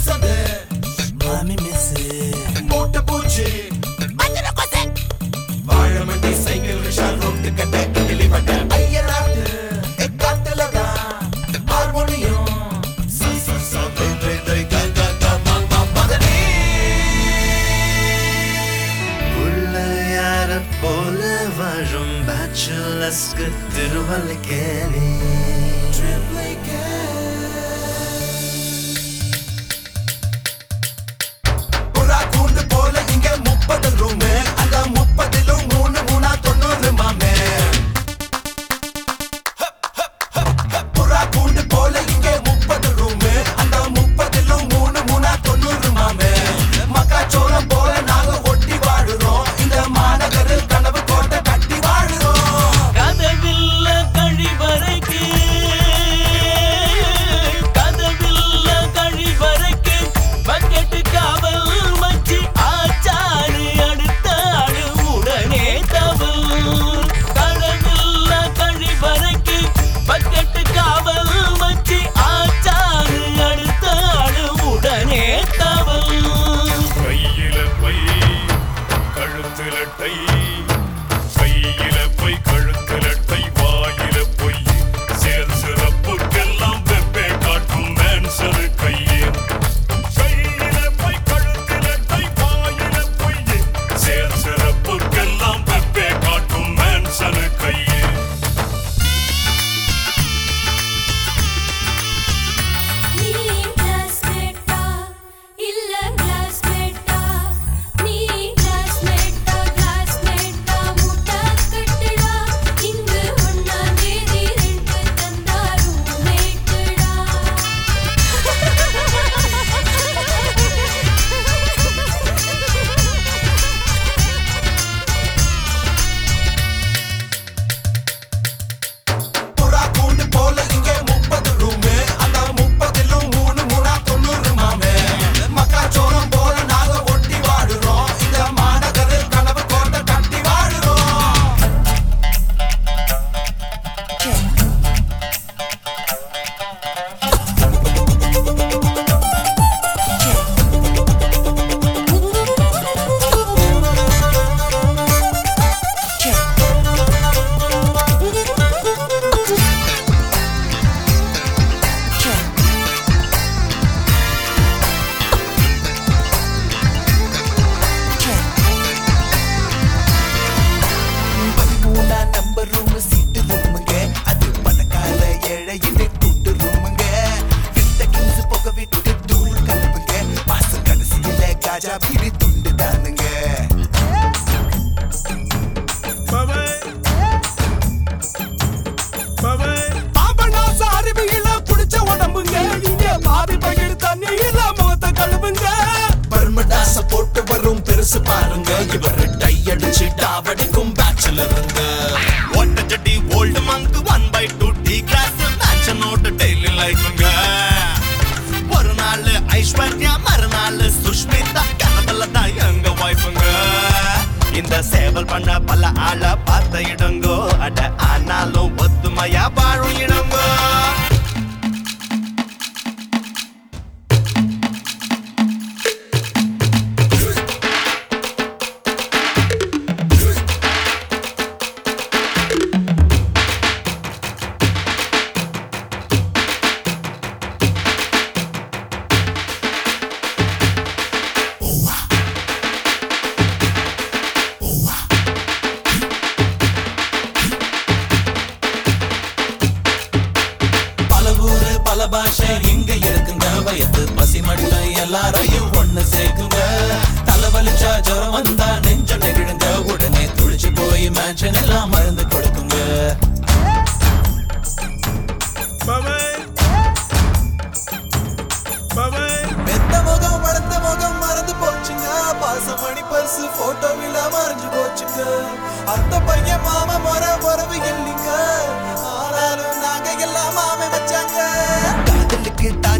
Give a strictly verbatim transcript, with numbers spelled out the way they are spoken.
வசந்து மாமி மிஸ் மூட்டை பூச்சி வாழமண்டி சைக்கிள் ரிஷா ரோட்டு கட்ட கிளி பட்ட ஐயராட்டு எக்காட்டுலதான் ஹார்மோனியம் போல வாழும் பேச்சுலர்ஸ்க்கு திருவல்லிக்கேணி புறா கூண்டு போல இங்க முப்பது ரூமு அந்த முப்பதிலும் மூணு மூணா தொண்ணூறு மாமே புறா கூண்டு போல இங்க முப்பது ரூமு அந்த முப்பதிலும் மூணு மூணா தொண்ணூறு மாமே மக்காச்சோளம் போல நாங்க ஒட்டி வாழுறோம் இந்த மாநகரில் கனவு கோட்டை கட்டி வாழுறோம் கதவில்ல கழிவறைக்கு கதவில்ல கழிவறைக்கு பக்கெட்டு காவல் மச்சி ஆச்சாரு அடுத்த ஆடு உடனே தவல் கதவில்ல கழிவறைக்கு பக்கெட்டு காவல் மச்சி ஆச்சாரு அடுத்த ஆடு உடனே தவல் கையில பை கழுத்துல டை கையில பை கழுத்துல டை வாயில பொய் சேர் சிறப்புக்கெல்லாம் வெப்பே காட்டும் மேன்சரு கையே கையில பை கழுத்துல டை வாயில பொய் சேர் சிறப்புக்கெல்லாம் வெப்பே காட்டும் மேன்சரு கையே நீ கிளாஸ்மேட்டா இல்ல கிளாஸ்மேட்டா நீ கிளாஸ்மேட்டா கிளாஸ்மேட்டா முட்டா கட்டுடா இங்கு ஒண்ணா தேதி ரெண்டு தந்தாரும் மேட்டுடா புறா கூண்டு போல இங்க முப்பது ரூமு அந்த முப்பதிலும் மூணு மூணா தொண்ணூறு மாமே மக்காச்சோளம் போல நாங்க ஒட்டி வாழுறோம் இந்த மாநகரில் கனவு கோட்டை கட்டி வாழுறோம் பதிமூணா நம்பர் ரூம் சீட்டு ரூமுங்க அது பணக்கார ஏழையின்னு கூட்டு ரூமுங்க விட்ட கிங்ஸ் போக விட்டு தூள் கலப்புங்க மாசம் கடைசியில காஜா பீடி துண்டு தானுங்க பாபநாச அருவியில குடிச்ச உடம்புங்க இங்க பாதி பகிர் தண்ணியில முகத்தை கழுவுங்க பர்மடாச போட்டு வரும் பெருசு பாருங்க இவரு டை அடிச்சு டாவடிக்கும் பேச்சுலருங்க ஒட்ட ஜட்டி Old Monk one by two tea glass மேட்சனோட டெய்லி லைஃப்ங்க ஒரு நாள் ஐஸ்வர்யா மறுநாள் சுஷ்மிதா கனவுல தான் எங்க வைஃபுங்க இந்த சேவல் பண்ண பல ஆள பார்த்த இடங்கோ அட ஆனாலும் ஒத்துமையா வாழும் இடங்கோ பல ஊரு பல பாஷை இங்க இருக்குங்க வயது பசி மட்டும் எல்லாரையும் ஒண்ணு சேர்க்குங்க தலைவலிச்சா ஜுரம் வந்தா நெஞ்ச நெகிழுங்க உடனே துளிச்சு போய் மேன்ஷன் எல்லாம் மருந்து கொடுக்குங்க பெத்த முகம் வளர்த்த முகம் மறந்து போச்சுங்க பாசமணி பர்சு போட்டோவில மறைஞ்சு போச்சுங்க அந்த பையன் மாமா முறை உறவு இல்லைங்க ஆனாலும் நாங்க எல்லாம் மாமை வச்சாங்க காதலுக்கு